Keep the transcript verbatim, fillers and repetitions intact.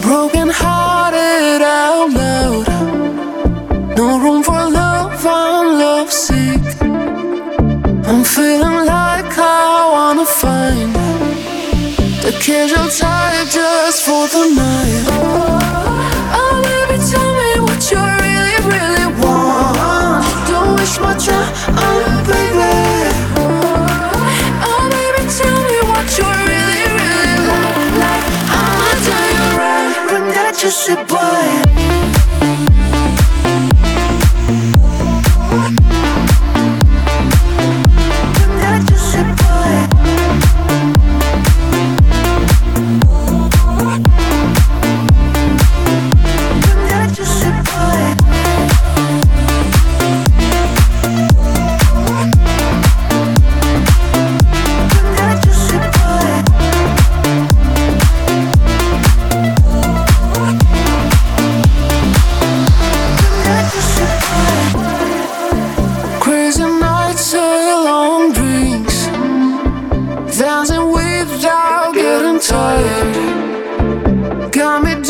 broken hearted out loud. No room for love, I'm lovesick. I'm feeling like I wanna find the casual type just for the night. Oh baby, tell me what you really, really want. Don't waste my time on it, baby. Oh baby, tell me what you really, really like, like. I'ma do you right, bring that juicy boy. Crazy nights and long drinks, dancing without getting tired. Got me